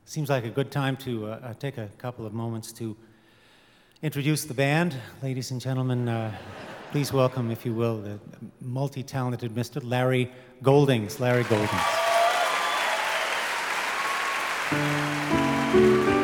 Seems like a good time to take a couple of moments to introduce the band. Ladies and gentlemen, please welcome, if you will, the multi-talented Mr. Larry Goldings. Larry Goldings.